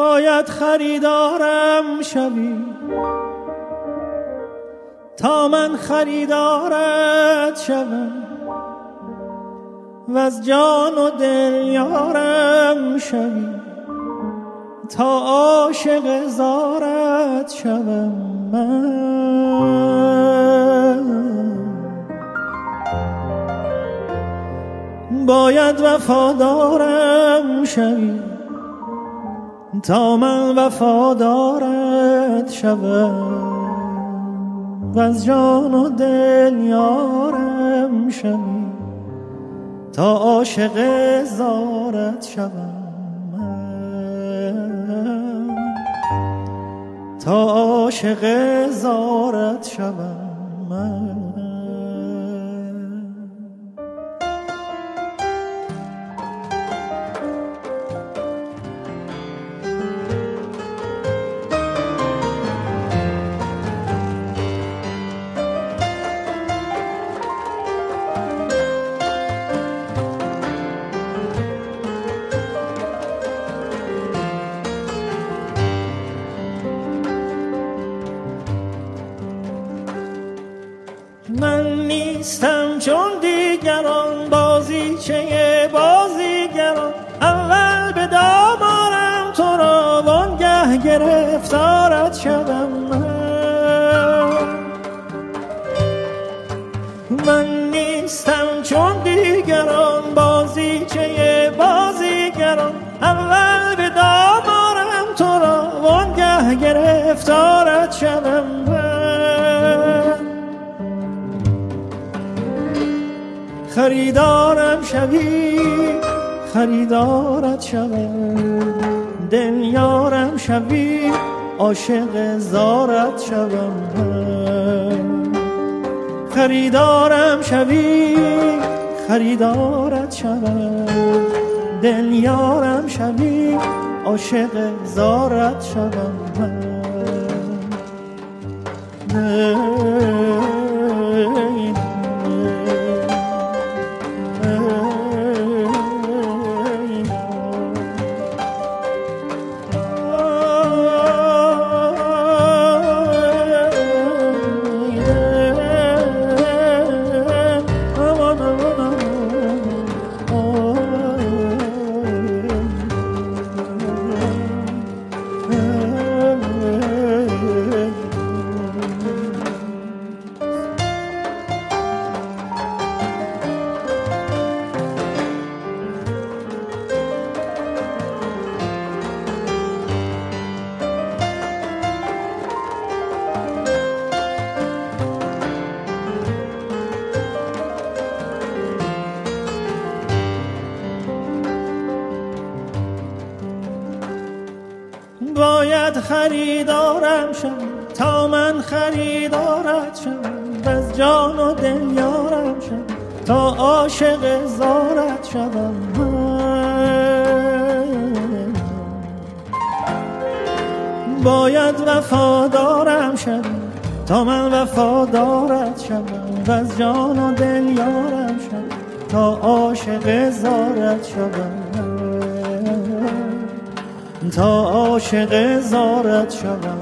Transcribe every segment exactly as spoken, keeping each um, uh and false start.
باید خریدارم شوی تا من خریدارت شوم و از جان و دل یارم شوی تا عاشق زارت شوم من. باید وفادارم شوی تا من وفادارت شوم و از جان و دل یارم شوی تا عاشق زارت شوم من. تا عاشق زارت شوم من. من نیستم چون دیگران بازیچه بازیگران، اول به دام آرم تو را وانگه گرفتارت شدم من. من نیستم چون دیگران بازیچه بازیگران، اول به دام آرم تو را وانگه گرفتارت شدم من. خریدارم شوی خریدارت شوم، دل یارم شوی عاشق زارت شوم. خریدارم شوی خریدارت شوم، دل یارم شوی عاشق زارت شوم. باید خریدارم شم تا من خریدارت شم، از جان و دل یارم شم تا عاشق زارت شم من. باید وفادارم شم تا من وفادارت شم، از جان و دل یارم شم تا عاشق زارت شم تا عاشق زارت شوم.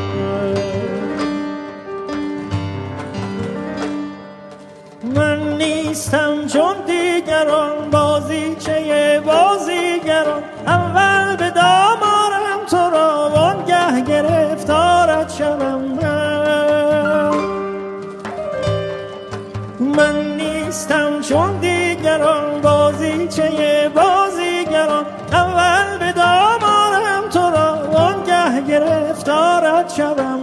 من نیستم چون دیگران بازیچه بازیگران، اول به دام آرم تو را وانگه گرفتارت شوم من. من نیستم چون دیگران بازیچه بازیگران، اول به دام آرم تو را وانگه گرفتارت شوم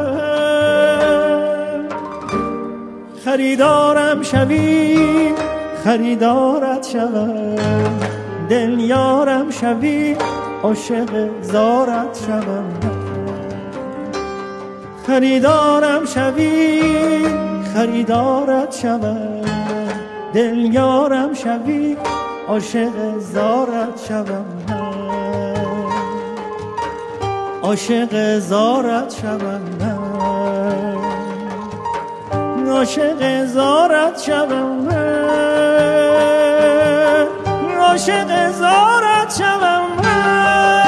من. خریدارم شوی خریدارت شوم، دل یارم شوی عاشق زارت شوم. خریدارم شوی خریدارت شوم، دل یارم شوی عاشق زارت شوم عاشق زارت شوم عاشق زارت شوم عاشق زارت شوم.